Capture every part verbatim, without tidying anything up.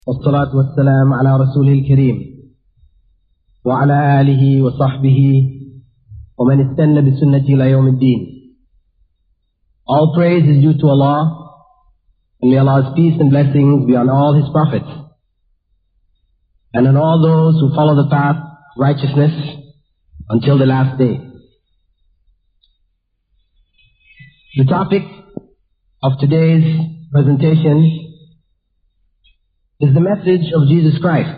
والصلاة والسلام على رسوله الكريم وعلى آله وصحبه ومن استنى بسنته إلى يوم الدين. All praise is due to Allah, and may Allah's peace and blessings be on all His prophets and on all those who follow the path of righteousness until the last day. The topic of today's presentation is the message of Jesus Christ.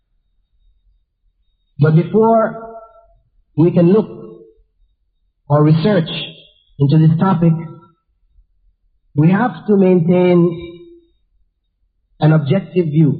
But before we can look or research into this topic, we have to maintain an objective view.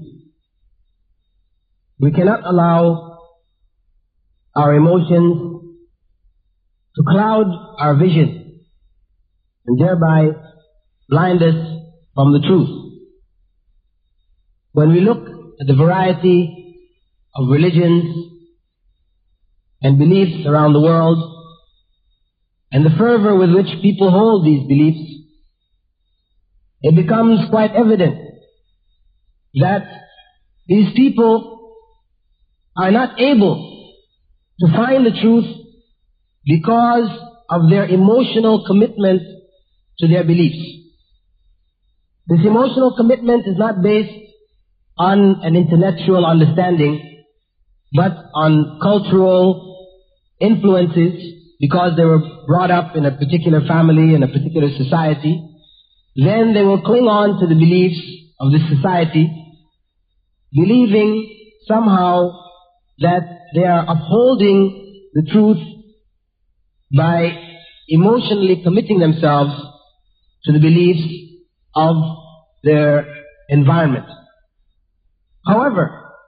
We cannot allow our emotions to cloud our vision and thereby blind us from the truth. When we look at the variety of religions and beliefs around the world, and the fervor with which people hold these beliefs, it becomes quite evident that these people are not able to find the truth because of their emotional commitment to their beliefs. This emotional commitment is not based on an intellectual understanding, but on cultural influences, because they were brought up in a particular family, in a particular society. Then they will cling on to the beliefs of this society, believing somehow that they are upholding the truth by emotionally committing themselves to the beliefs of their environment. However,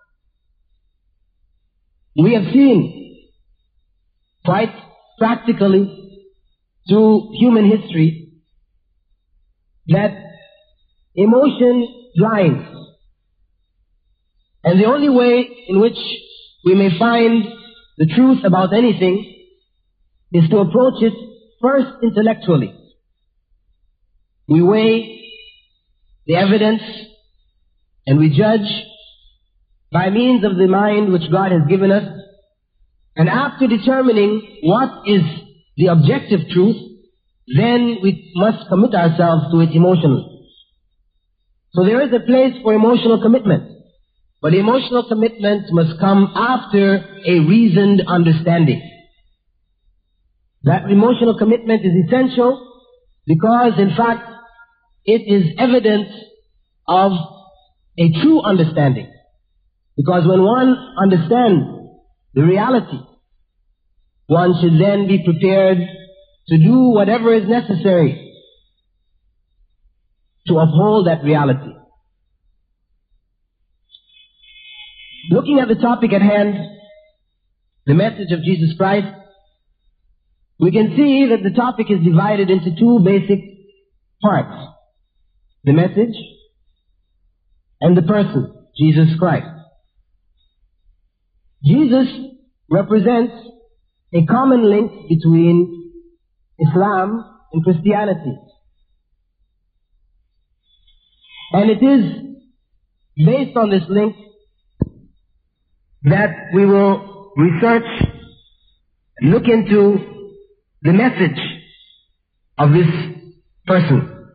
we have seen quite practically through human history that emotion blinds. And the only way in which we may find the truth about anything is to approach it first intellectually. We weigh the evidence and we judge by means of the mind which God has given us, and after determining what is the objective truth, then we must commit ourselves to it emotionally. So there is a place for emotional commitment, but emotional commitment must come after a reasoned understanding. That emotional commitment is essential because, in fact, it is evidence of a true understanding. Because when one understands the reality, one should then be prepared to do whatever is necessary to uphold that reality. Looking at the topic at hand, the message of Jesus Christ, we can see that the topic is divided into two basic parts: the message and the person, Jesus Christ. Jesus represents a common link between Islam and Christianity. And it is based on this link that we will research, look into the message of this person.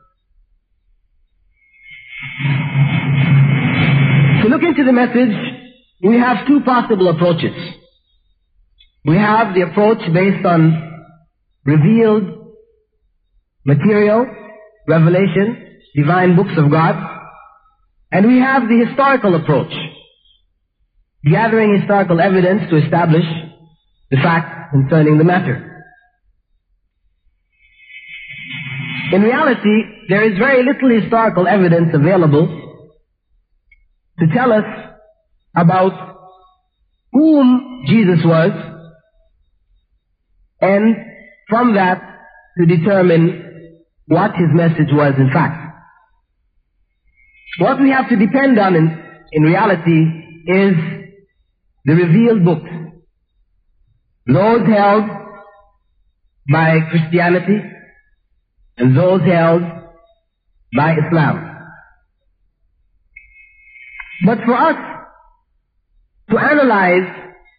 To look into the message, we have two possible approaches. We have the approach based on revealed material, revelation, divine books of God, and we have the historical approach, gathering historical evidence to establish the facts concerning the matter. In reality, there is very little historical evidence available to tell us about whom Jesus was, and from that to determine what his message was in fact. What we have to depend on in, in reality is the revealed books, those held by Christianity and those held by Islam. But for us to analyze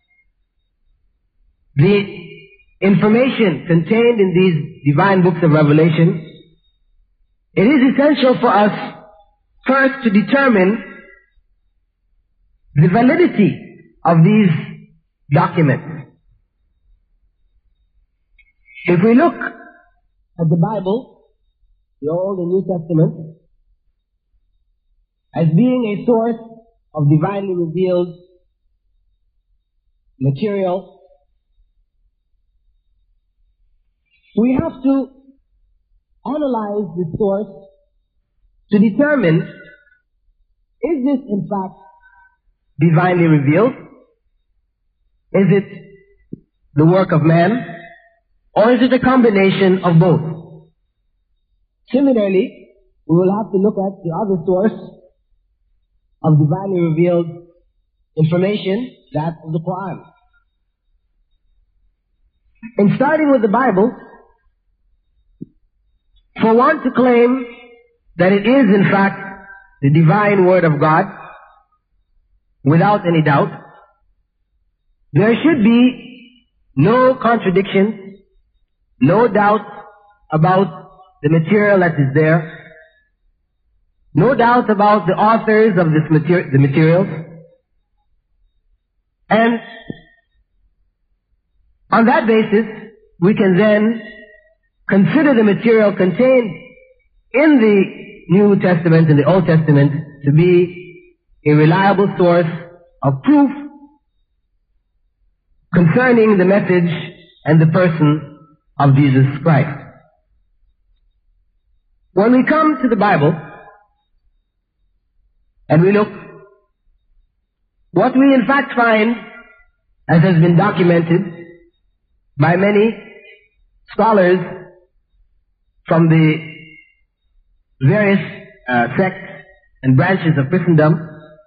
the information contained in these divine books of revelation, it is essential for us first to determine the validity of these documents. If we look at the Bible, the Old and New Testament, as being a source of divinely revealed material, we have to analyze the source to determine, is this in fact divinely revealed? Is it the work of man? Or is it a combination of both? Similarly, we will have to look at the other source of divinely revealed information, that of the Quran. In starting with the Bible, for one to claim that it is in fact the divine word of God, without any doubt, there should be no contradiction, no doubt about the material that is there, no doubt about the authors of this mater- the materials, and on that basis we can then consider the material contained in the New Testament and the Old Testament to be a reliable source of proof concerning the message and the person of Jesus Christ. When we come to the Bible and we look, what we in fact find, as has been documented by many scholars from the various uh, sects and branches of Christendom,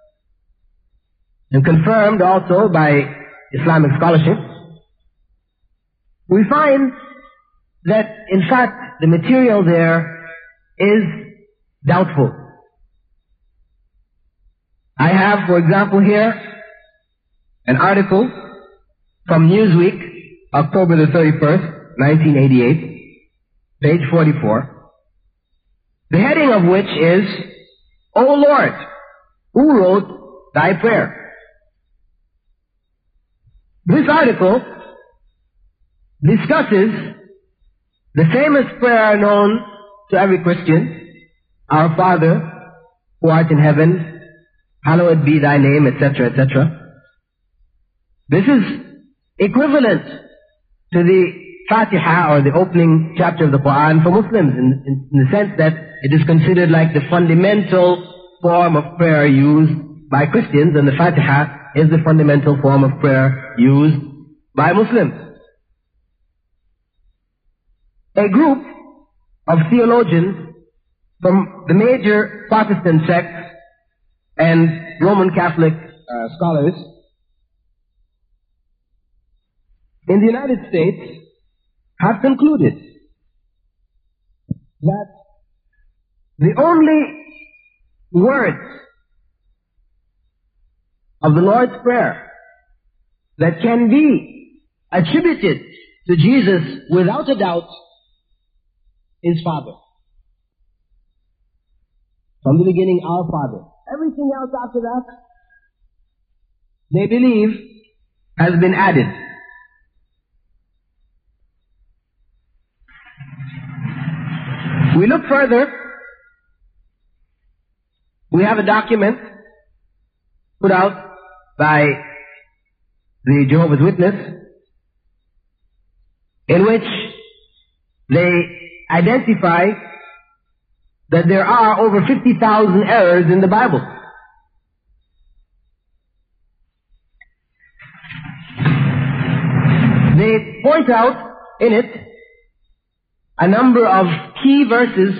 and confirmed also by Islamic scholarship, we find that in fact the material there is doubtful. I have, for example, here an article from Newsweek, October the thirty-first, nineteen eighty-eight, page forty-four, the heading of which is, "O Lord, who wrote thy prayer?" This article discusses the famous prayer known to every Christian, "Our Father, who art in heaven, hallowed be thy name," et cetera, et cetera. This is equivalent to the Fatiha, or the opening chapter of the Quran, for Muslims, in, in, in the sense that it is considered like the fundamental form of prayer used by Christians, and the Fatiha is the fundamental form of prayer used by Muslims. A group of theologians from the major Protestant sects and Roman Catholic uh, scholars in the United States have concluded that the only words of the Lord's Prayer that can be attributed to Jesus without a doubt is Father. From the beginning, our Father. Everything else after that, they believe, has been added. We look further, we have a document put out by the Jehovah's Witness in which they identify that there are over fifty thousand errors in the Bible. They point out in it a number of key verses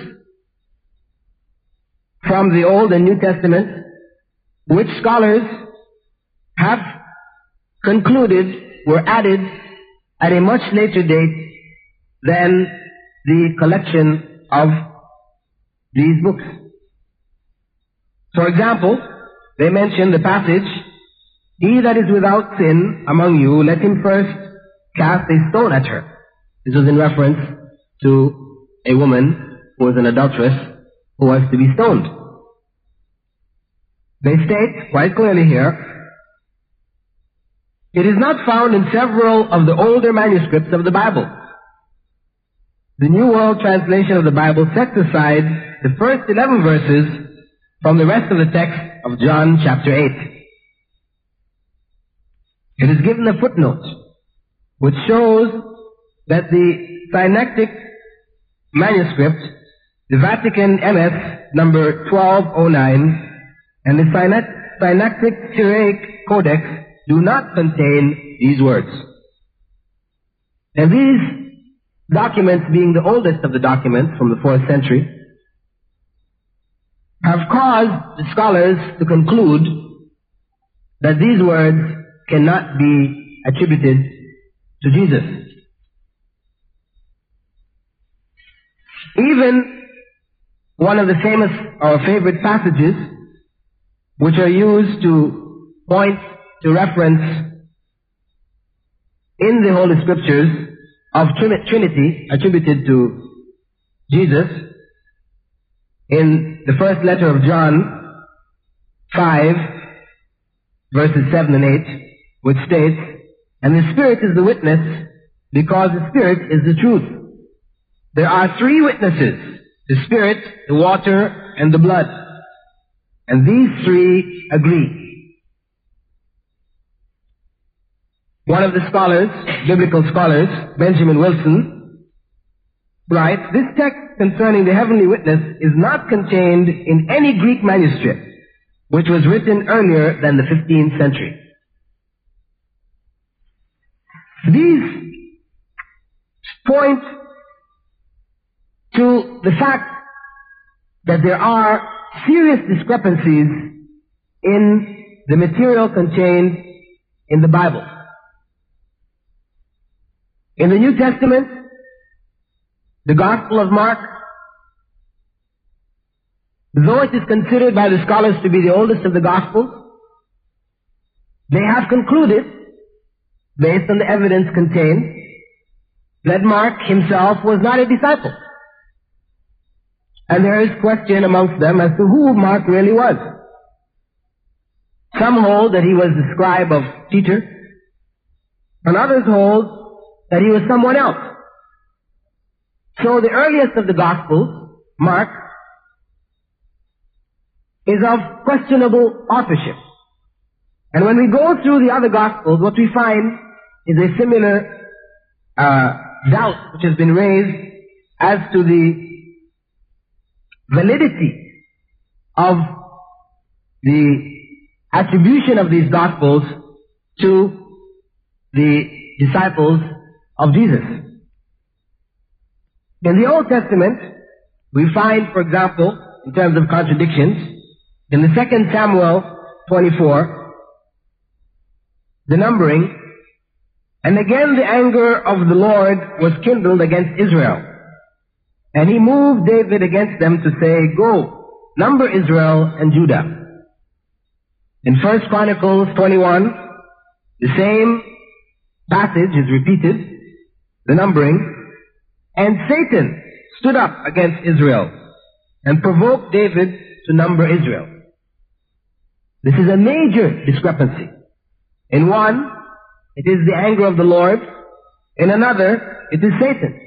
from the Old and New Testament which scholars have concluded were added at a much later date than the collection of these books. For example, they mention the passage, "He that is without sin among you, let him first cast a stone at her." This was in reference to a woman who was an adulteress who was to be stoned. They state quite clearly here, it is not found in several of the older manuscripts of the Bible. The New World Translation of the Bible sets aside the first eleven verses from the rest of the text of John chapter eight. It is given a footnote which shows that the Sinaitic manuscript, the Vatican M S number twelve oh nine, and the Sinaitic Syriac Codex do not contain these words. And these documents, being the oldest of the documents from the fourth century, have caused the scholars to conclude that these words cannot be attributed to Jesus. Even one of the famous or favorite passages which are used to point to reference in the Holy Scriptures of Trinity attributed to Jesus, in the first letter of John five, verses seven and eight, which states, "And the Spirit is the witness, because the Spirit is the truth. There are three witnesses, the Spirit, the water, and the blood. And these three agree." One of the scholars, biblical scholars, Benjamin Wilson, writes, "This text concerning the heavenly witness is not contained in any Greek manuscript which was written earlier than the fifteenth century." These point to the fact that there are serious discrepancies in the material contained in the Bible. In the New Testament, the Gospel of Mark, though it is considered by the scholars to be the oldest of the Gospels, they have concluded, based on the evidence contained, that Mark himself was not a disciple. And there is question amongst them as to who Mark really was. Some hold that he was the scribe of Peter, and others hold that he was someone else. So the earliest of the Gospels, Mark, is of questionable authorship. And when we go through the other Gospels, what we find is a similar uh, doubt which has been raised as to the validity of the attribution of these Gospels to the disciples of Jesus. In the Old Testament, we find, for example, in terms of contradictions, in the second Samuel twenty-four, the numbering, "And again the anger of the Lord was kindled against Israel. And he moved David against them to say, Go, number Israel and Judah." In First Chronicles twenty-one, the same passage is repeated, the numbering, "And Satan stood up against Israel and provoked David to number Israel." This is a major discrepancy. In one, it is the anger of the Lord. In another, it is Satan.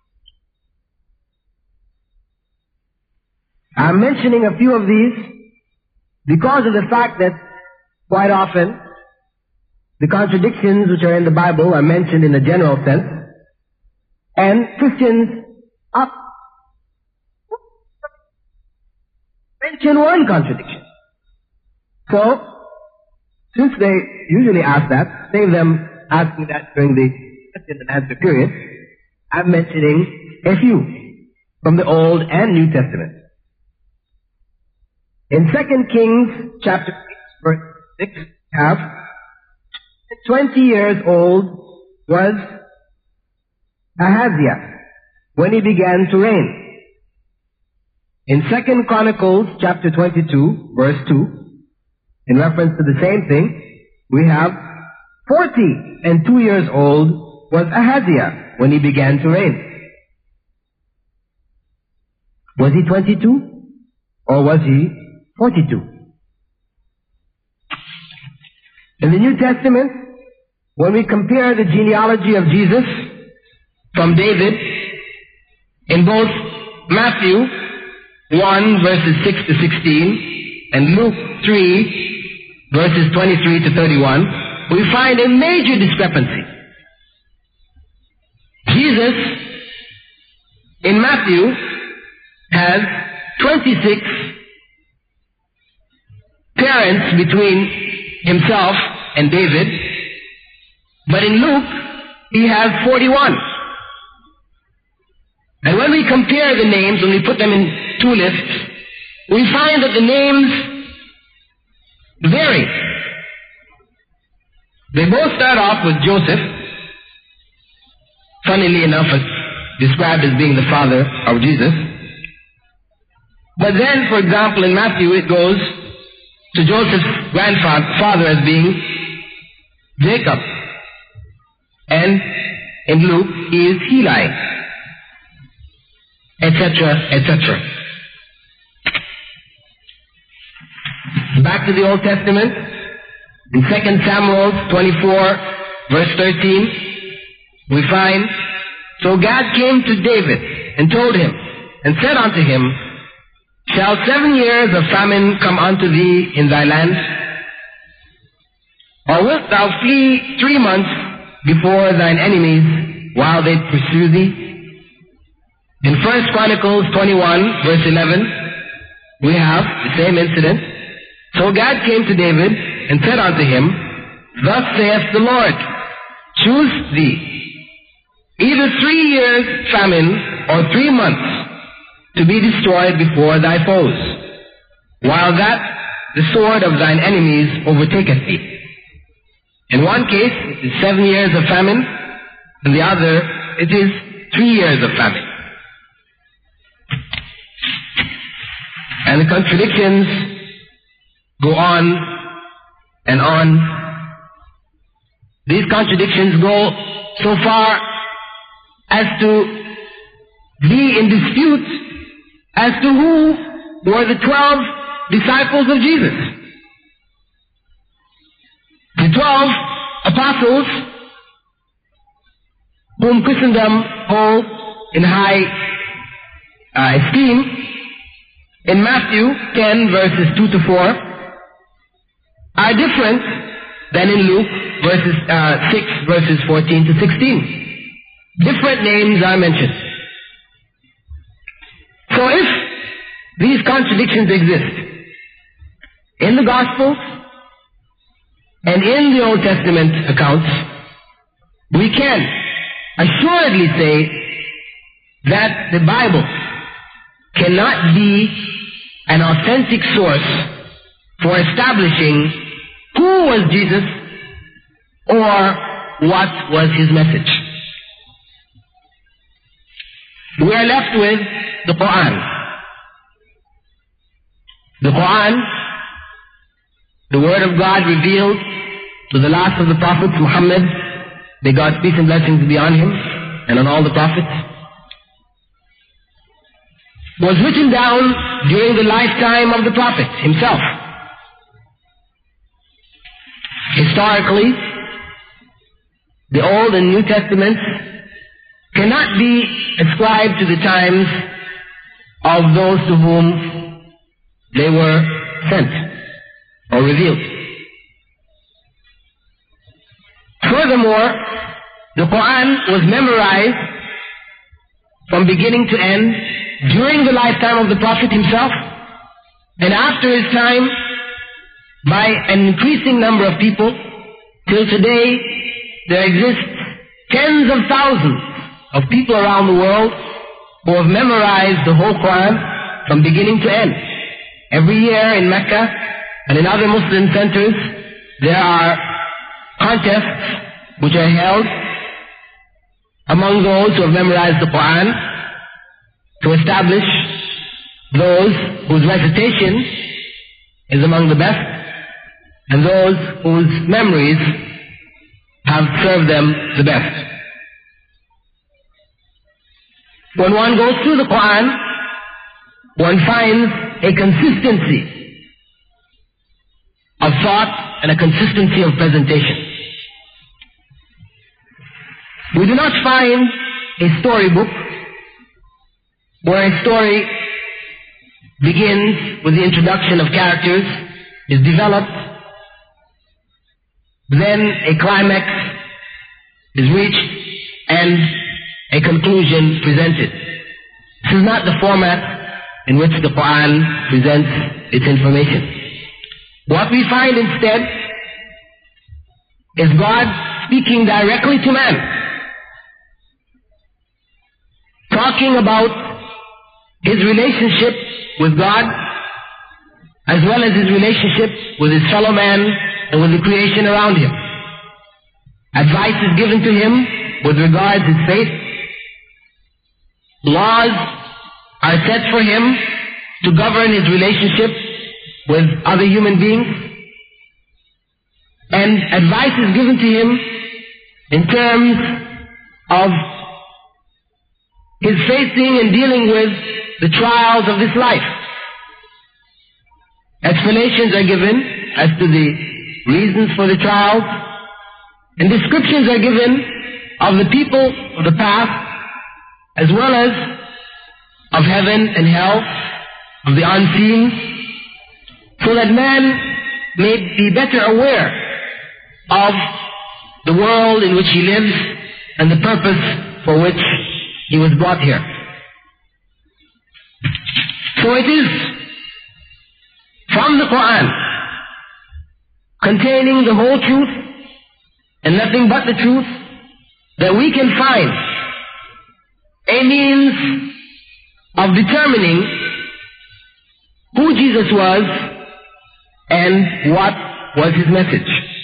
I'm mentioning a few of these because of the fact that quite often the contradictions which are in the Bible are mentioned in a general sense, and Christians up mention one contradiction. So, since they usually ask that, save them asking that during the question and answer period, I'm mentioning a few from the Old and New Testament. In Second Kings chapter six, verse six, we have, twenty years old was Ahaziah when he began to reign. In Second Chronicles chapter twenty-two, verse two, in reference to the same thing, we have forty and two years old was Ahaziah when he began to reign. Was he twenty-two or was he forty-two? In the New Testament, when we compare the genealogy of Jesus from David in both Matthew one verses six to sixteen and Luke three verses twenty-three to thirty-one, we find a major discrepancy. Jesus in Matthew has twenty-six parents between himself and David, but in Luke he has forty-one. And when we compare the names, when we put them in two lists, we find that the names vary. They both start off with Joseph, funnily enough described as being the father of Jesus. But then, for example, in Matthew it goes to Joseph's grandfather as being Jacob. And in Luke he is Heli, et cetera, et cetera. Back to the Old Testament, in Second Samuel twenty-four, verse thirteen, we find, so God came to David and told him, and said unto him, shall seven years of famine come unto thee in thy land? Or wilt thou flee three months before thine enemies while they pursue thee? In First Chronicles twenty-one, verse eleven, we have the same incident. So God came to David and said unto him, thus saith the Lord, choose thee either three years famine or three months to be destroyed before thy foes, while that the sword of thine enemies overtaketh thee. In one case it is seven years of famine, in the other it is three years of famine. And the contradictions go on and on. These contradictions go so far as to be in dispute as to who were the twelve disciples of Jesus. The twelve apostles whom Christendom holds in high uh, esteem, in Matthew ten verses two to four, are different than in Luke verses, uh, six verses fourteen to sixteen. Different names are mentioned. So if these contradictions exist in the Gospels and in the Old Testament accounts, we can assuredly say that the Bible cannot be an authentic source for establishing who was Jesus or what was his message. We are left with the Quran. The Quran, the Word of God revealed to the last of the prophets, Muhammad, may God's peace and blessings be on him and on all the prophets, was written down during the lifetime of the prophet himself. Historically, the Old and New Testaments cannot be ascribed to the times of those to whom they were sent or revealed. Furthermore, the Quran was memorized from beginning to end during the lifetime of the Prophet himself and after his time by an increasing number of people. Till today, there exist tens of thousands of people around the world who have memorized the whole Quran from beginning to end. Every year in Mecca and in other Muslim centers, there are contests which are held among those who have memorized the Quran to establish those whose recitation is among the best and those whose memories have served them the best. When one goes through the Quran, one finds a consistency of thought and a consistency of presentation. We do not find a storybook where a story begins with the introduction of characters, is developed, then a climax is reached, and a conclusion presented. This is not the format in which the Quran presents its information. What we find instead is God speaking directly to man, talking about his relationship with God, as well as his relationship with his fellow man and with the creation around him. Advice is given to him with regard to his faith. Laws are set for him to govern his relationship with other human beings. And advice is given to him in terms of his facing and dealing with the trials of this life. Explanations are given as to the reasons for the trials, and descriptions are given of the people of the past, as well as of heaven and hell, of the unseen, so that man may be better aware of the world in which he lives and the purpose for which he was brought here. So it is from the Quran, containing the whole truth and nothing but the truth, that we can find a means of determining who Jesus was and what was his message.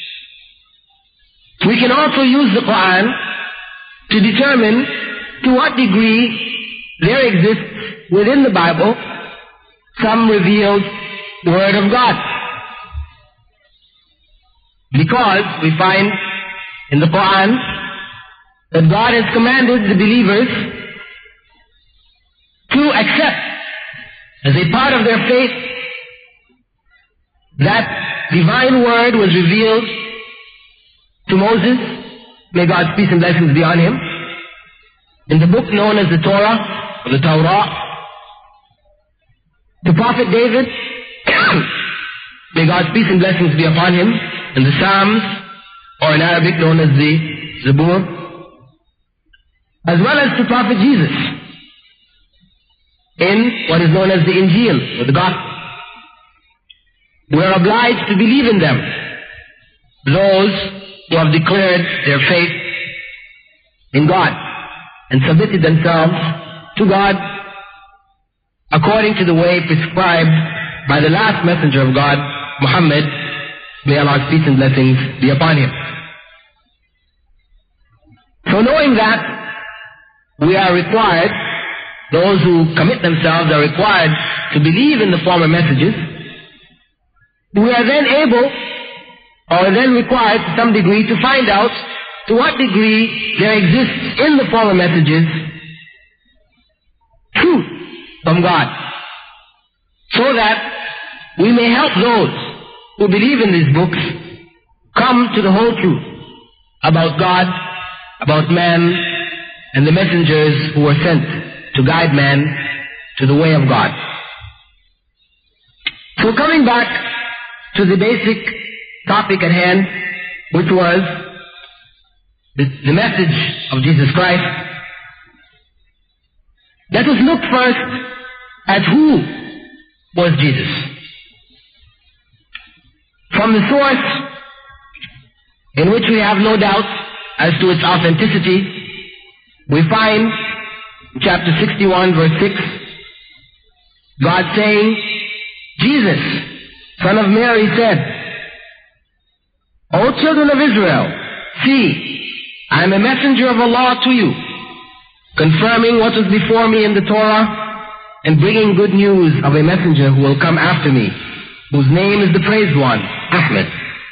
We can also use the Quran to determine to what degree there exists within the Bible some revealed Word of God. Because we find in the Quran that God has commanded the believers to accept as a part of their faith that divine word was revealed to Moses, may God's peace and blessings be on him, in the book known as the Torah, or the Torah, to Prophet David, may God's peace and blessings be upon him, in the Psalms, or in Arabic known as the Zabur, as well as to Prophet Jesus, in what is known as the Injil, or the Gospel. We are obliged to believe in them, those who have declared their faith in God and submitted themselves to God according to the way prescribed by the last messenger of God, Muhammad, may Allah's peace and blessings be upon him. So knowing that, we are required, those who commit themselves are required to believe in the former messages. We are then able, or then required to some degree, to find out to what degree there exists in the former messages truth from God, so that we may help those who believe in these books come to the whole truth about God, about man, and the messengers who were sent to guide man to the way of God. So coming back to the basic topic at hand, which was the, the message of Jesus Christ, let us look first at who was Jesus. From the source in which we have no doubt as to its authenticity, we find in chapter sixty-one, verse six, God saying, Jesus, son of Mary, said, O children of Israel, see, I am a messenger of Allah to you, confirming what was before me in the Torah, and bringing good news of a messenger who will come after me, whose name is the praised one, Ahmed.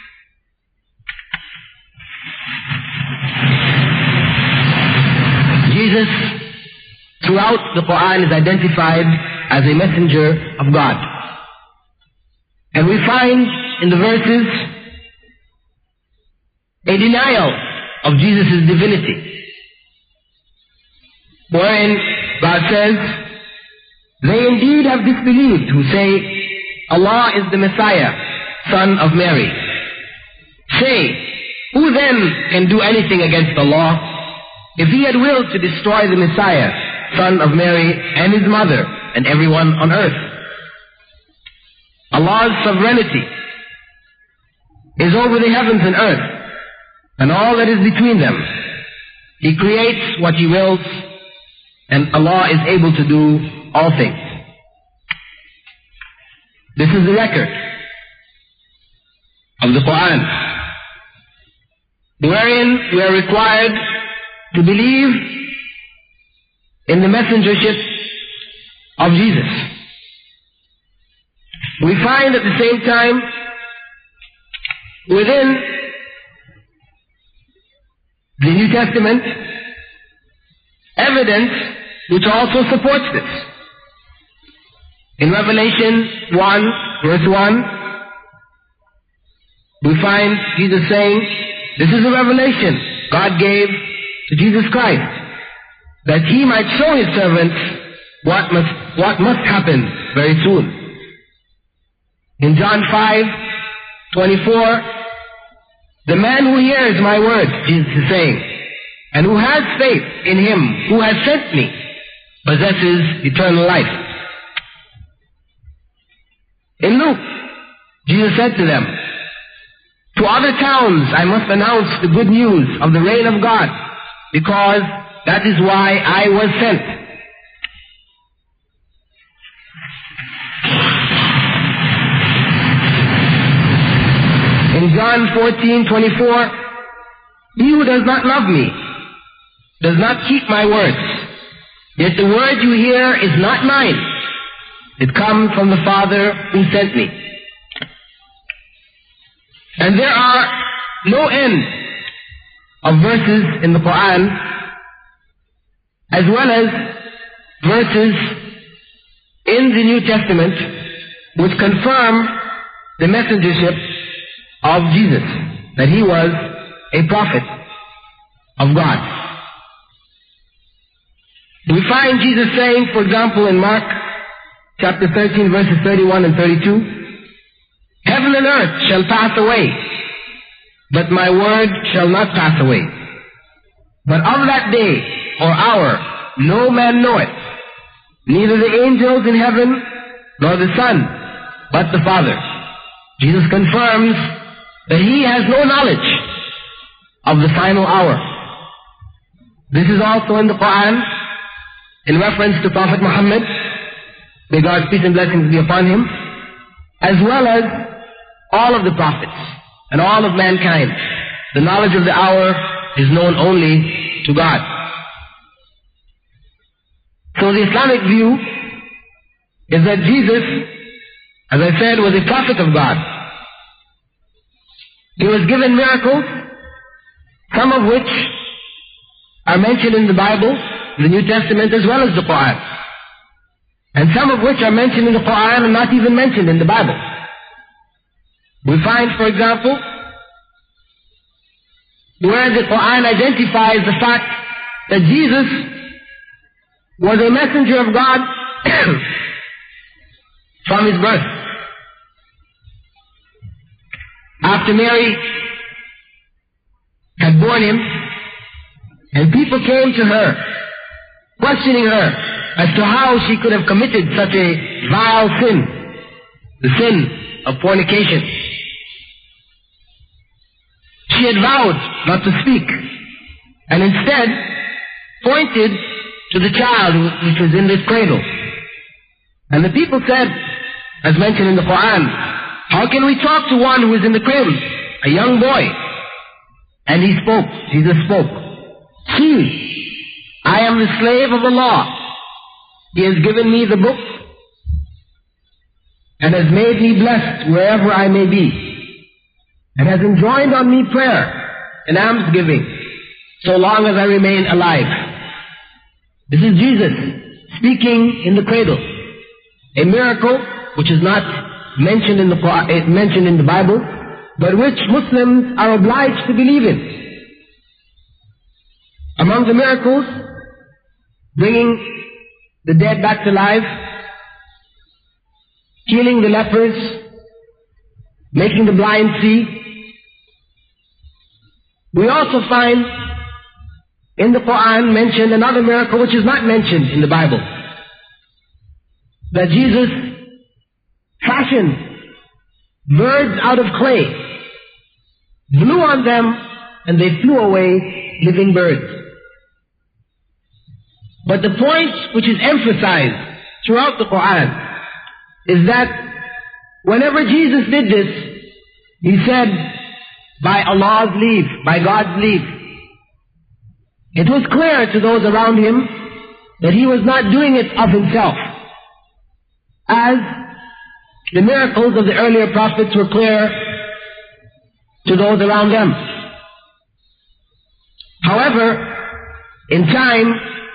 throughout the Quran is identified as a messenger of God. And we find in the verses a denial of Jesus' divinity, wherein God says, "They indeed have disbelieved who say, Allah is the Messiah, son of Mary. Say, who then can do anything against Allah? If He had willed to destroy the Messiah, son of Mary, and His mother, and everyone on earth." Allah's sovereignty is over the heavens and earth, and all that is between them. He creates what He wills, and Allah is able to do all things. This is the record of the Quran, wherein we are required to believe in the messengership of Jesus. We find at the same time within the New Testament evidence which also supports this. In Revelation one, verse one, we find Jesus saying, this is a revelation God gave to Jesus Christ, that He might show His servants what must, what must happen very soon. In John five, twenty-four, the man who hears my words, Jesus is saying, and who has faith in Him who has sent me, possesses eternal life. In Luke, Jesus said to them, to other towns I must announce the good news of the reign of God, because that is why I was sent. In John fourteen, twenty-four, he who does not love me does not keep my words. Yet the word you hear is not mine. It comes from the Father who sent me. And there are no end of verses in the Quran, as well as verses in the New Testament which confirm the messengership of Jesus, that He was a prophet of God. We find Jesus saying, for example, in Mark chapter thirteen, verses thirty-one and thirty-two, heaven and earth shall pass away, but my word shall not pass away. But of that day or hour no man knoweth, neither the angels in heaven nor the Son, but the Father. Jesus confirms that He has no knowledge of the final hour. This is also in the Quran in reference to Prophet Muhammad, may God's peace and blessings be upon him, as well as all of the prophets and all of mankind. The knowledge of the hour is known only to God. So the Islamic view is that Jesus, as I said, was a prophet of God. He was given miracles, some of which are mentioned in the Bible, the New Testament, as well as the Quran. And some of which are mentioned in the Quran and not even mentioned in the Bible. We find, for example, where the Quran identifies the fact that Jesus was a messenger of God from His birth. After Mary had born Him, and people came to her, questioning her as to how she could have committed such a vile sin, the sin of fornication. She had vowed not to speak, and instead pointed to the child which was in this cradle. And the people said, as mentioned in the Quran, how can we talk to one who is in the cradle, a young boy? And he spoke, Jesus spoke. See, I am the slave of Allah. He has given me the book and has made me blessed wherever I may be, and has enjoined on me prayer and almsgiving so long as I remain alive. This is Jesus speaking in the cradle. A miracle which is not mentioned in the Quran, mentioned in the Bible, but which Muslims are obliged to believe in. Among the miracles, bringing the dead back to life, healing the lepers, making the blind see. We also find in the Quran mentioned another miracle which is not mentioned in the Bible. That Jesus fashioned birds out of clay, blew on them, and they flew away, living birds. But the point which is emphasized throughout the Quran is that whenever Jesus did this, He said, by Allah's leave, by God's leave. It was clear to those around Him that He was not doing it of Himself, as the miracles of the earlier prophets were clear to those around them. However, in time,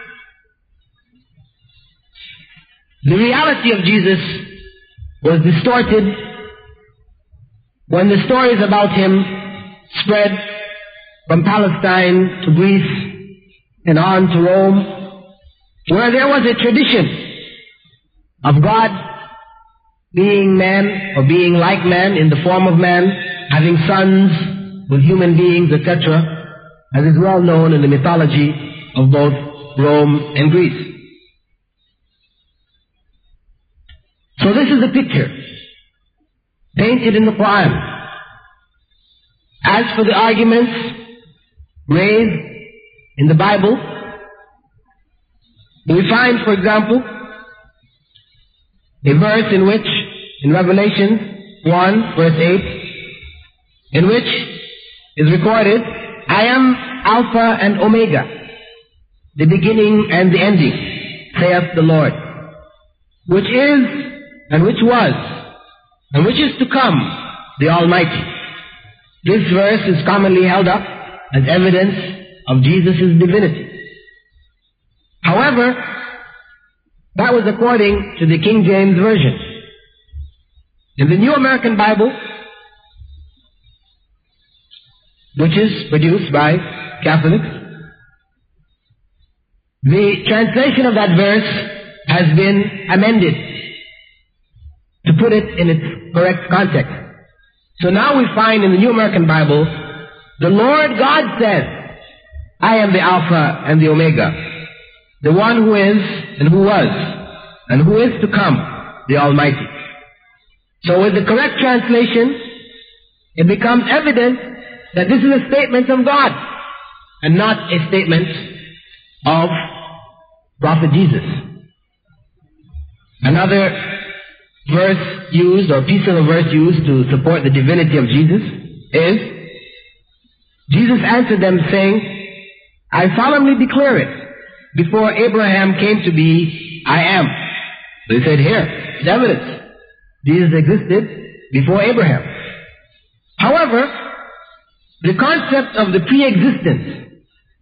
the reality of Jesus was distorted when the stories about Him spread from Palestine to Greece and on to Rome, where there was a tradition of God being man or being like man in the form of man, having sons with human beings, et cetera, as is well known in the mythology of both Rome and Greece. So this is a picture painted in the Quran. As for the arguments raised in the Bible, we find, for example, a verse in which, in Revelation one, verse eight, in which is recorded, I am Alpha and Omega, the beginning and the ending, saith the Lord, which is and which was and which is to come, the Almighty. This verse is commonly held up as evidence of Jesus' divinity. However, that was according to the King James Version. In the New American Bible, which is produced by Catholics, the translation of that verse has been amended to put it in its correct context. So now we find in the New American Bible, the Lord God says, I am the Alpha and the Omega, the one who is and who was and who is to come, the Almighty. So with the correct translation, it becomes evident that this is a statement of God and not a statement of Prophet Jesus. Another verse used, or piece of a verse used to support the divinity of Jesus is, Jesus answered them saying, I solemnly declare it, before Abraham came to be, I am. They said, here, it's evidence. Jesus existed before Abraham. However, the concept of the pre-existence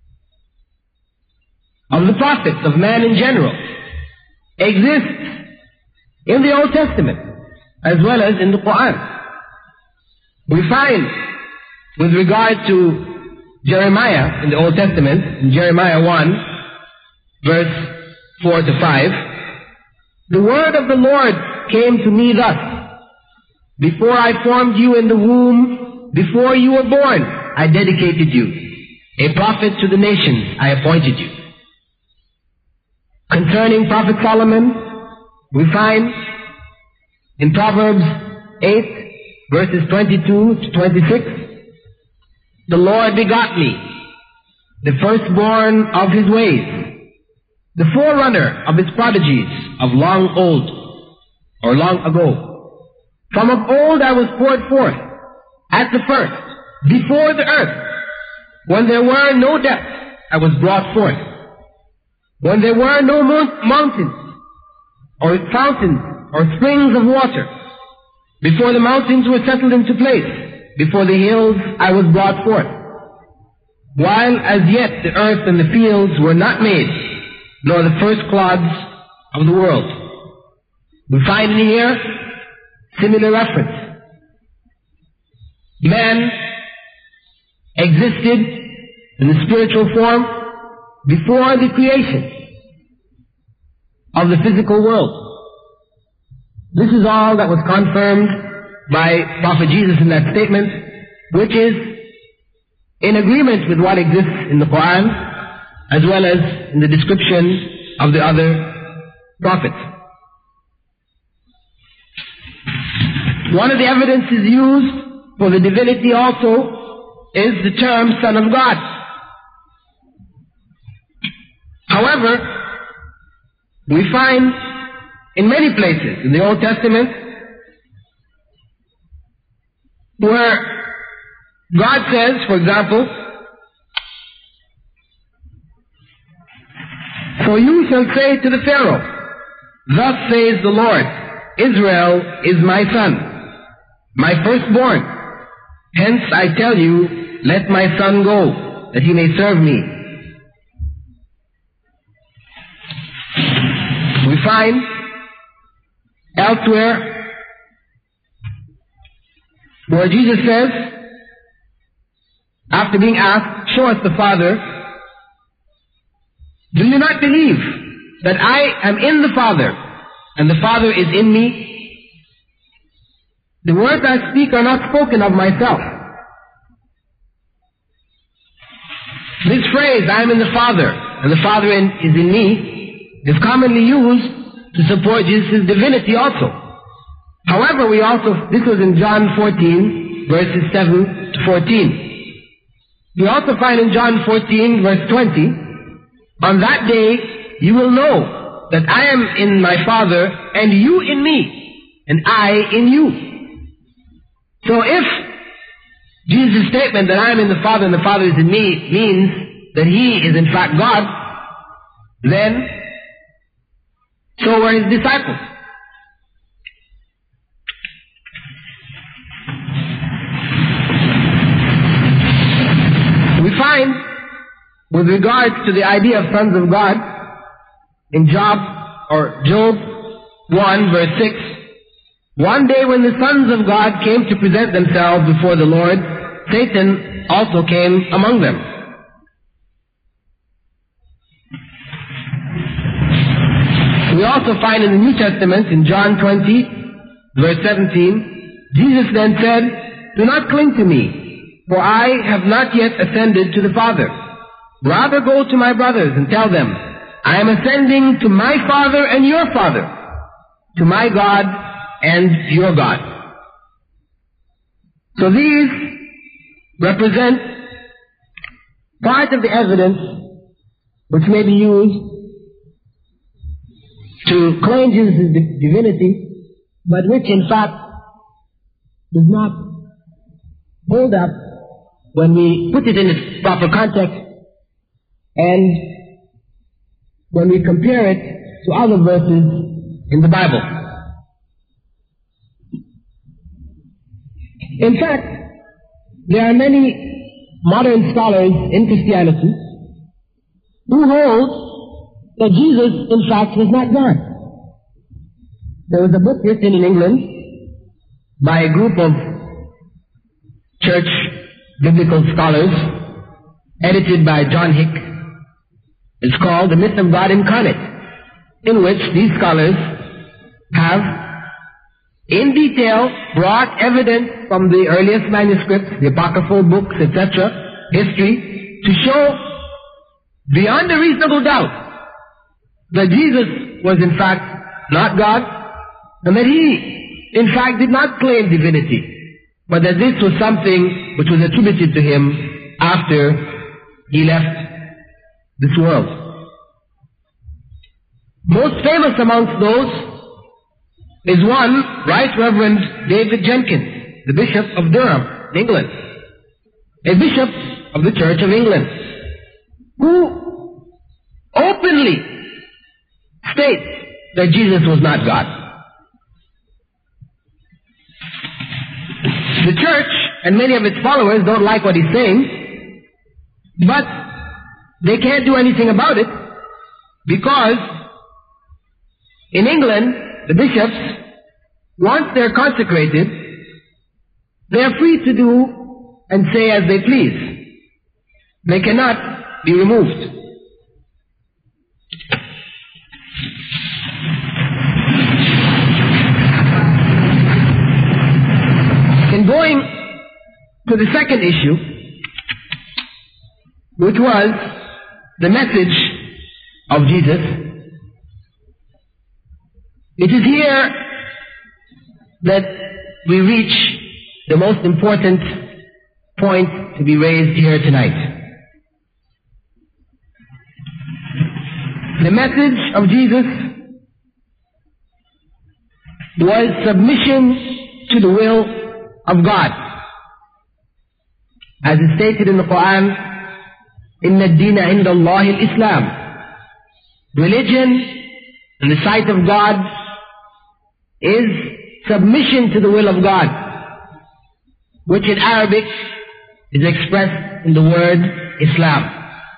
of the prophets, of man in general, exists in the Old Testament as well as in the Quran. We find, with regard to Jeremiah in the Old Testament, in Jeremiah one, verse four to five, the word of the Lord came to me thus, before I formed you in the womb, before you were born, I dedicated you. A prophet to the nations, I appointed you. Concerning Prophet Solomon, we find in Proverbs eight, verses twenty-two to twenty-six, the Lord begot me, the firstborn of His ways, the forerunner of His prodigies of long old, or long ago. From of old I was poured forth, at the first, before the earth. When there were no depths, I was brought forth. When there were no mountains, or fountains, or springs of water, before the mountains were settled into place, before the hills I was brought forth. While as yet the earth and the fields were not made, nor the first clods of the world. We find in here similar reference. Man existed in the spiritual form before the creation of the physical world. This is all that was confirmed by Prophet Jesus in that statement, which is in agreement with what exists in the Quran, as well as in the description of the other prophets. One of the evidences used for the divinity also is the term Son of God. However, we find in many places in the Old Testament where God says, for example, "For you shall say to the Pharaoh, Thus says the Lord, Israel is my son, my firstborn. Hence I tell you, let my son go, that he may serve me." We find elsewhere where Jesus says, after being asked, "Show us the Father," "Do you not believe that I am in the Father and the Father is in me? The words I speak are not spoken of myself." This phrase, "I am in the Father and the Father in, is in me," is commonly used to support Jesus' divinity also. However, we also, this was in John fourteen, verses seven to fourteen. We also find in John fourteen, verse twenty, "On that day you will know that I am in my Father, and you in me, and I in you." So if Jesus' statement that I am in the Father and the Father is in me means that He is in fact God, then so were His disciples. We find, with regards to the idea of sons of God, in Job, or Job one, verse six, "One day when the sons of God came to present themselves before the Lord, Satan also came among them." We also find in the New Testament, in John twenty, verse seventeen, Jesus then said, "Do not cling to me, for I have not yet ascended to the Father. Rather go to my brothers and tell them, I am ascending to my Father and your Father, to my God and your God." So these represent part of the evidence which may be used to claim Jesus' divinity, but which in fact does not hold up when we put it in its proper context and when we compare it to other verses in the Bible. In fact, there are many modern scholars in Christianity who hold that Jesus, in fact, was not God. There was a book written in England by a group of church biblical scholars, edited by John Hick. It's called The Myth of God Incarnate, in which these scholars have, in detail, brought evidence from the earliest manuscripts, the apocryphal books, et cetera, history, to show beyond a reasonable doubt that Jesus was in fact not God, and that He in fact did not claim divinity, but that this was something which was attributed to Him after He left this world. Most famous amongst those is one, Right Reverend David Jenkins, the Bishop of Durham, England, a bishop of the Church of England, who openly states that Jesus was not God. The church and many of its followers don't like what he's saying, but they can't do anything about it because In England, the bishops, once they're consecrated, they are free to do and say as they please. They cannot be removed. In going to the second issue, which was the message of Jesus, it is here that we reach the most important point to be raised here tonight. The message of Jesus was submission to the will of God. As is stated in the Quran, إِنَّ الدِّينَ عِنْدَ اللَّهِ الْإِسْلَامِ. Religion in the sight of God is submission to the will of God, which in Arabic is expressed in the word Islam.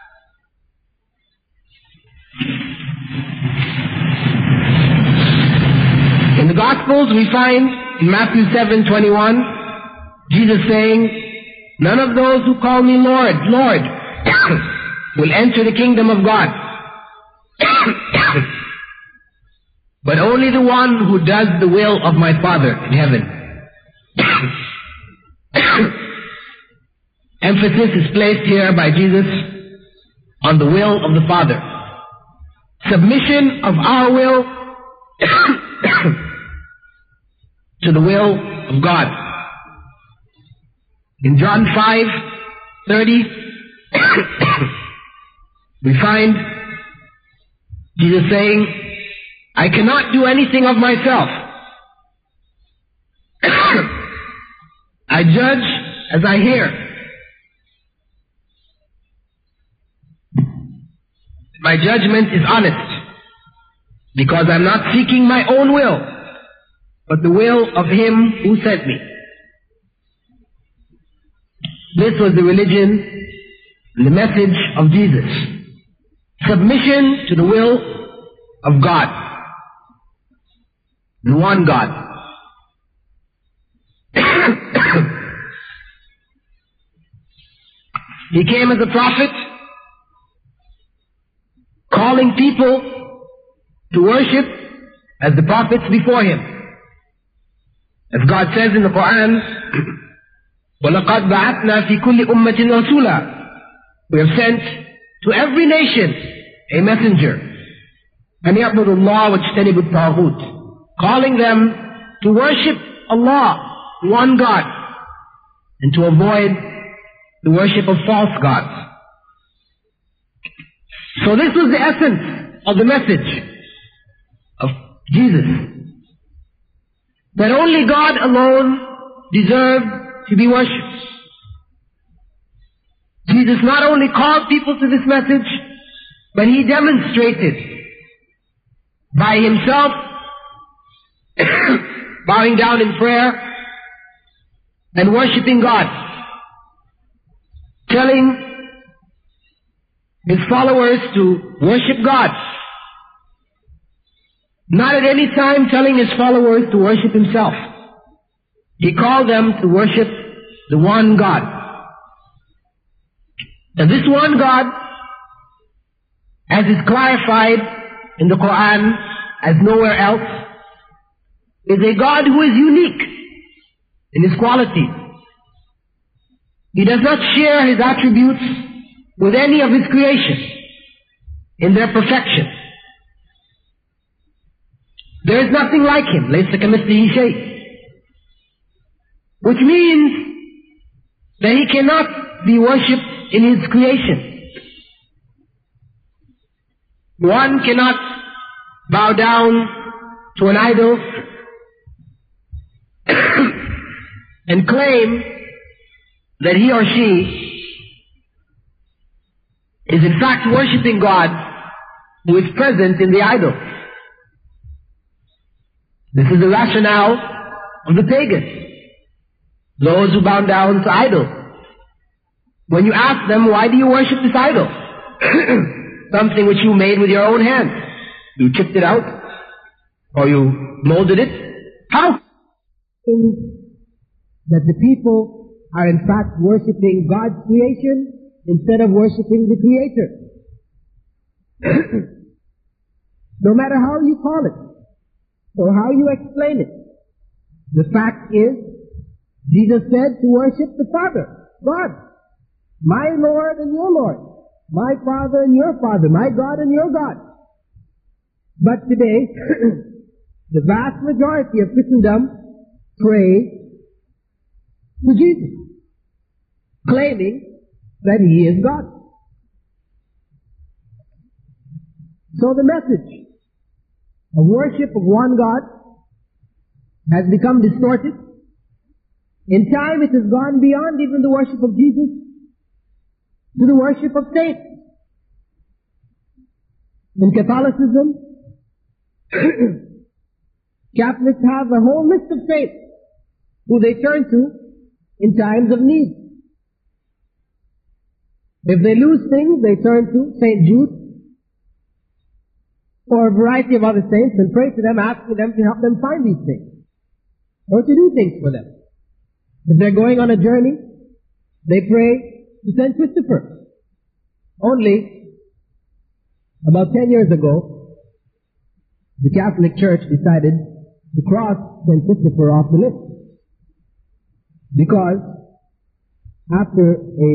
In the Gospels we find in Matthew seven twenty-one, Jesus saying, none of those who call me Lord, Lord, will enter the kingdom of God, but only the one who does the will of my Father in heaven. Emphasis is placed here by Jesus on the will of the Father. Submission of our will to the will of God. In John five thirty, we find Jesus saying, I cannot do anything of myself. I judge as I hear. My judgment is honest, because I'm not seeking my own will, but the will of Him who sent me. This was the religion and the message of Jesus. Submission to the will of God, the one God. He came as a prophet, calling people to worship as the prophets before him. As God says in the Quran, وَلَقَدْ بَعَثْنَا فِي كُلِّ أُمَّةٍ رَسُولًا. We have sent to every nation a messenger. أَنْ يَعْبُدُوا اللَّهَ وَاجْتَنِبُوا الطَّاغُوتَ, calling them to worship Allah, one God, and to avoid the worship of false gods. So this was the essence of the message of Jesus. That only God alone deserved to be worshipped. Jesus not only called people to this message, but He demonstrated by Himself bowing down in prayer and worshipping God, telling His followers to worship God. Not at any time telling His followers to worship Himself. He called them to worship the one God. And this one God, as is clarified in the Quran as nowhere else, is a God who is unique in His qualities. He does not share His attributes with any of His creation in their perfection. There is nothing like Him, لَيْسَ كَمِثْلِهِ شَيْءٍ, which means that He cannot be worshipped in His creation. One cannot bow down to an idol and claim that he or she is in fact worshipping God who is present in the idol. This is the rationale of the pagans, those who bow down to idols. When you ask them, why do you worship this idol? Something which you made with your own hands. You chipped it out, or you molded it. How? That the people are in fact worshipping God's creation instead of worshipping the Creator. No matter how you call it, or how you explain it, the fact is, Jesus said to worship the Father, God, my Lord and your Lord, my Father and your Father, my God and your God. But today, the vast majority of Christendom pray to Jesus, claiming that He is God. So the message of worship of one God has become distorted. In time it has gone beyond even the worship of Jesus to the worship of saints. In Catholicism, Catholics have a whole list of saints who they turn to in times of need. If they lose things, they turn to Saint Jude or a variety of other saints and pray to them, asking them to help them find these things or to do things for them. If they're going on a journey, they pray to Saint Christopher. Only about ten years ago, the Catholic Church decided to cross Saint Christopher off the list. Because after a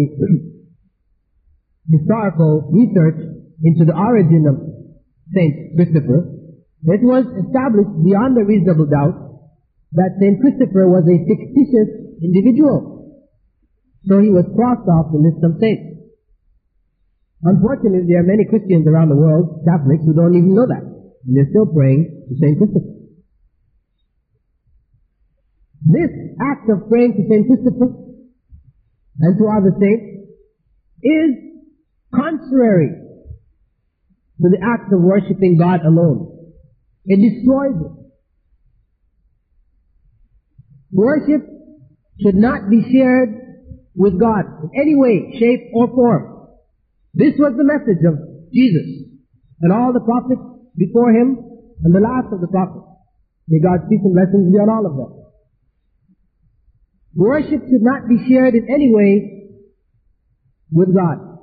historical research into the origin of Saint Christopher, it was established beyond a reasonable doubt that Saint Christopher was a fictitious individual. So he was crossed off the list of saints. Unfortunately, there are many Christians around the world, Catholics, who don't even know that. And they're still praying to Saint Christopher. This act of praying to Saint Christopher and to other saints is contrary to the act of worshipping God alone. It destroys it. Worship should not be shared with God in any way, shape, or form. This was the message of Jesus and all the prophets before Him and the last of the prophets. May God's peace and blessings be on all of them. Worship should not be shared in any way with God.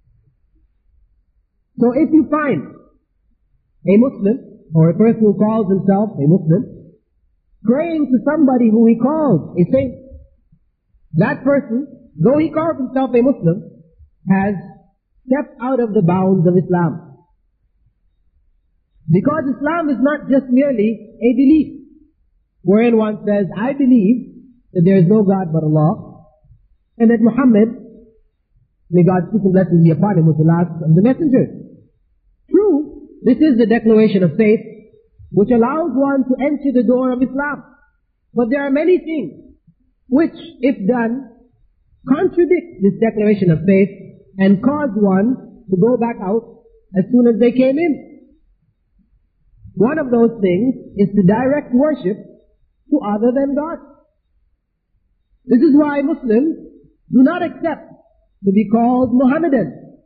So if you find a Muslim, or a person who calls himself a Muslim, praying to somebody who he calls a saint, that person, though he calls himself a Muslim, has stepped out of the bounds of Islam. Because Islam is not just merely a belief, wherein one says, I believe that there is no God but Allah, and that Muhammad, may God's peace and blessings be upon him, was the last of the messengers. True, this is the declaration of faith, which allows one to enter the door of Islam. But there are many things which, if done, contradict this declaration of faith and cause one to go back out as soon as they came in. One of those things is to direct worship to other than God. This is why Muslims do not accept to be called Mohammedan.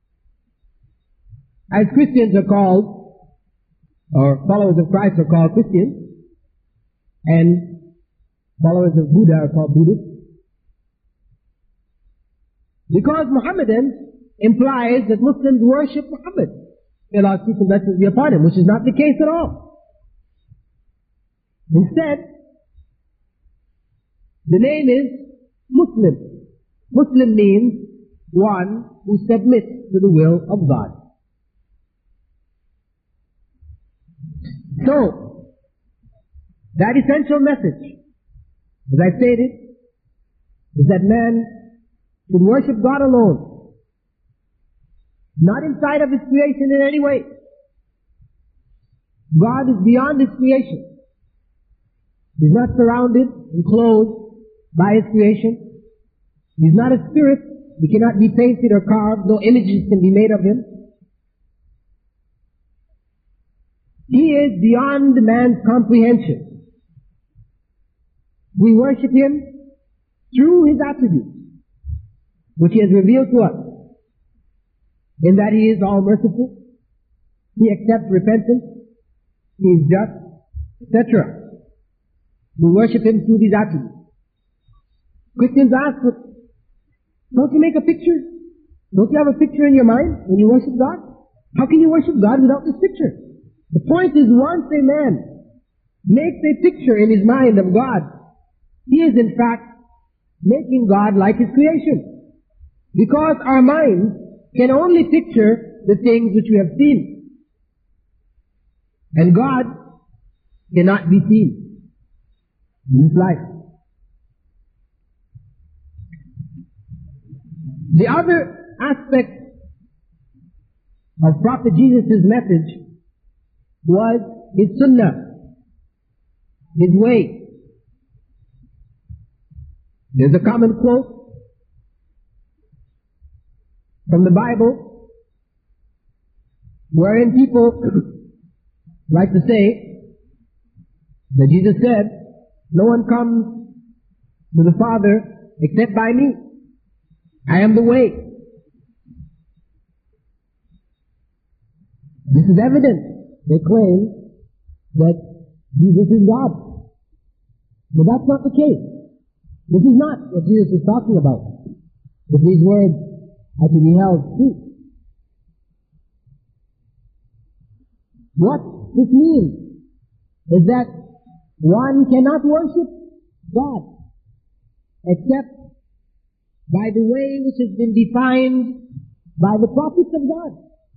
As Christians are called, or followers of Christ are called Christians, and followers of Buddha are called Buddhists. Because Mohammedan implies that Muslims worship Muhammad. May Allah's peace and blessings be upon him, which is not the case at all. Instead, the name is Muslim. Muslim means one who submits to the will of God. So, that essential message, as I stated, is that man should worship God alone, not inside of His creation in any way. God is beyond His creation. He's not surrounded, enclosed by His creation. He's not a spirit. He cannot be painted or carved. No images can be made of Him. He is beyond man's comprehension. We worship Him through His attributes, which He has revealed to us, in that He is all merciful, He accepts repentance, He is just, et cetera. We worship Him through these attributes. Christians ask, but don't you make a picture? Don't you have a picture in your mind when you worship God? How can you worship God without this picture? The point is, once a man makes a picture in his mind of God, he is in fact making God like His creation. Because our minds can only picture the things which we have seen. And God cannot be seen in this life. The other aspect of Prophet Jesus' message was His sunnah, His way. There's a common quote from the Bible wherein people like to say that Jesus said, no one comes to the Father except by me. I am the way. This is evident. They claim that Jesus is God. But that's not the case. This is not what Jesus was talking about. But these words are to be held true. What this means is that one cannot worship God except by the way which has been defined by the prophets of God.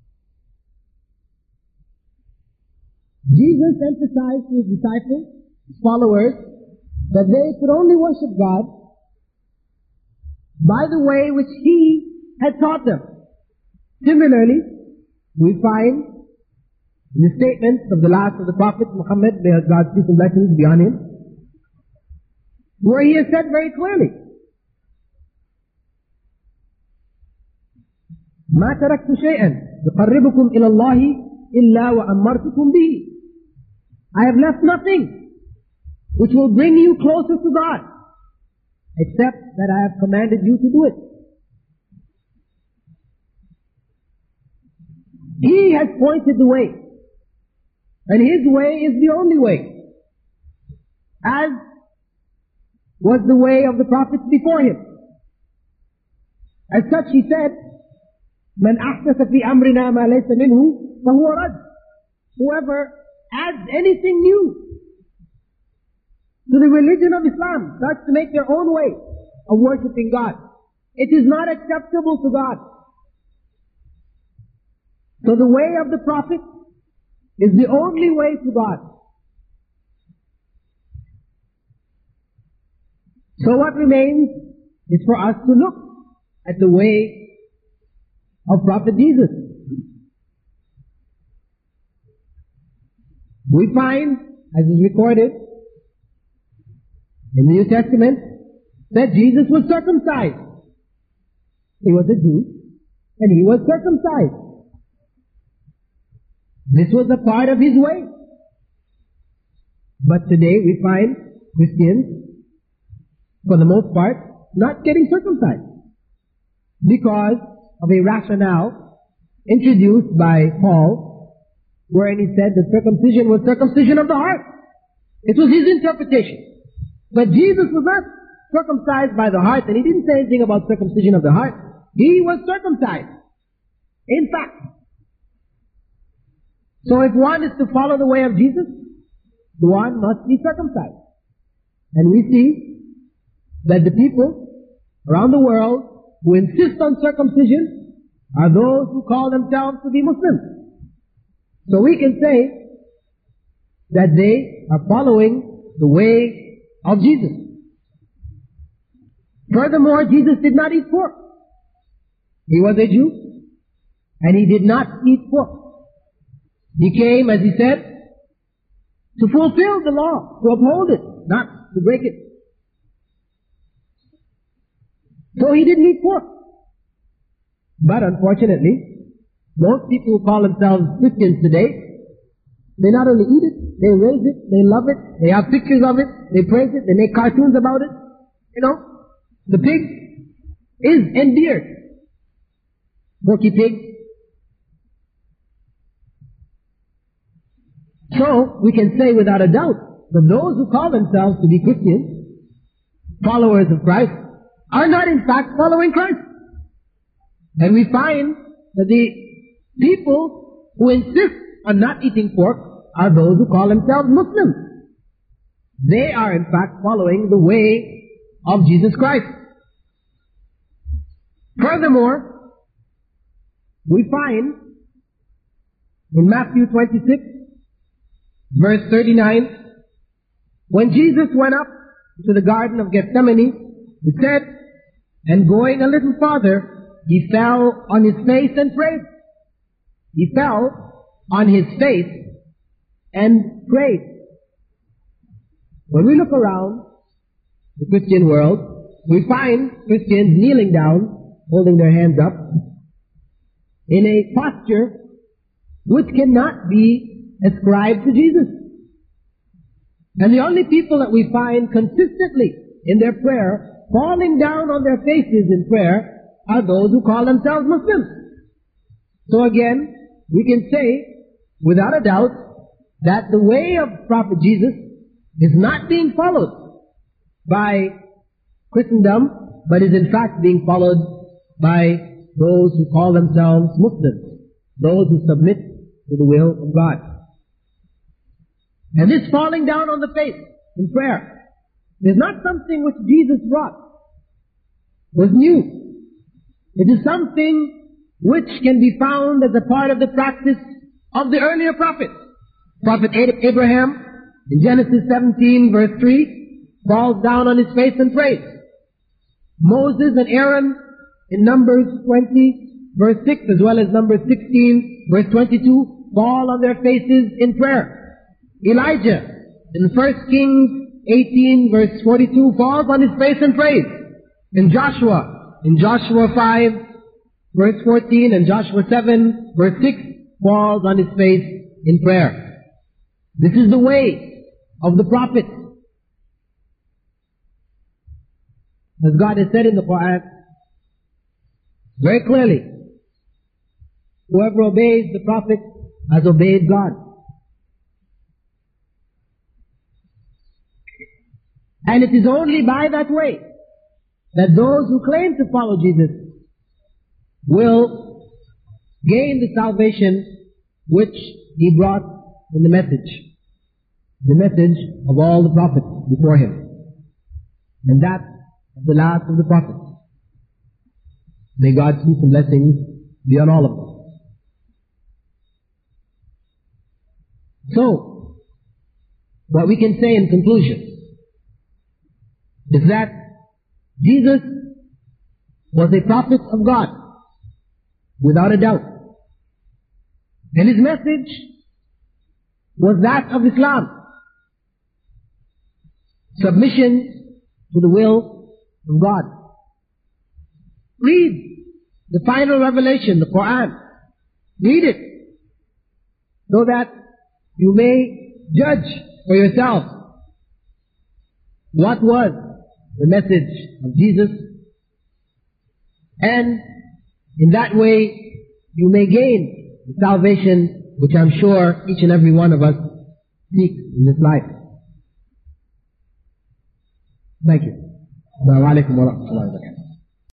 Jesus emphasized to His disciples, His followers, that they could only worship God by the way which He had taught them. Similarly, we find in the statements of the last of the prophets, Muhammad, may God's peace and blessings be on him, where he has said very clearly, ما تركت شيئا يقربكم إلى الله إلا وأمرتكم به. I have left nothing which will bring you closer to God, except that I have commanded you to do it. He has pointed the way, and His way is the only way, as was the way of the prophets before Him. As such, He said, من أحدث في أمرنا ما ليس منه فهو رد. Whoever adds anything new to the religion of Islam starts to make their own way of worshipping God. It is not acceptable to God. So the way of the Prophet is the only way to God. So what remains is for us to look at the way of Prophet Jesus. We find, as is recorded in the New Testament, that Jesus was circumcised. He was a Jew, and He was circumcised. This was a part of His way. But today we find Christians, for the most part, not getting circumcised because of a rationale introduced by Paul, wherein he said that circumcision was circumcision of the heart. It was his interpretation. But Jesus was not circumcised by the heart, and He didn't say anything about circumcision of the heart. He was circumcised. In fact. So if one is to follow the way of Jesus, one must be circumcised. And we see that the people around the world who insist on circumcision are those who call themselves to be Muslims. So we can say that they are following the way of Jesus. Furthermore, Jesus did not eat pork. He was a Jew, and He did not eat pork. He came, as He said, to fulfill the law, to uphold it, not to break it. So He didn't eat pork. But unfortunately, most people who call themselves Christians today, they not only eat it, they raise it, they love it, they have pictures of it, they praise it, they make cartoons about it. You know, the pig is endeared. Porky pig. So, we can say without a doubt that those who call themselves to be Christians, followers of Christ, are not in fact following Christ. And we find that the people who insist on not eating pork are those who call themselves Muslims. They are in fact following the way of Jesus Christ. Furthermore, we find in Matthew twenty-six, verse thirty-nine, when Jesus went up to the Garden of Gethsemane, it said, and going a little farther, he fell on his face and prayed. He fell on his face and prayed. When we look around the Christian world, we find Christians kneeling down, holding their hands up, in a posture which cannot be ascribed to Jesus. And the only people that we find consistently in their prayer, falling down on their faces in prayer, are those who call themselves Muslims. So again, we can say, without a doubt, that the way of Prophet Jesus is not being followed by Christendom, but is in fact being followed by those who call themselves Muslims, those who submit to the will of God. And this falling down on the face in prayer is not something which Jesus brought, was new. It is something which can be found as a part of the practice of the earlier prophets. Prophet Abraham, in Genesis seventeen, verse three, falls down on his face and prays. Moses and Aaron, in Numbers twenty, verse six, as well as Numbers sixteen, verse twenty-two, fall on their faces in prayer. Elijah, in First Kings eighteen, verse forty-two, falls on his face and prays. And Joshua, in Joshua five, verse fourteen, and Joshua seven, verse six, falls on his face in prayer. This is the way of the prophets. As God has said in the Quran, very clearly, whoever obeys the prophet has obeyed God. And it is only by that way that those who claim to follow Jesus will gain the salvation which He brought in the message, the message of all the prophets before Him, and that of the last of the prophets. May God's peace and blessings be on all of them. So, what we can say in conclusion is that Jesus was a prophet of God, without a doubt. And His message was that of Islam. Submission to the will of God. Read the final revelation, the Quran. Read it so that you may judge for yourself what was the message of Jesus, and in that way you may gain the salvation which I'm sure each and every one of us seeks in this life. Thank you. Assalamu alaikum wa rahmatullahi wa barakatuh.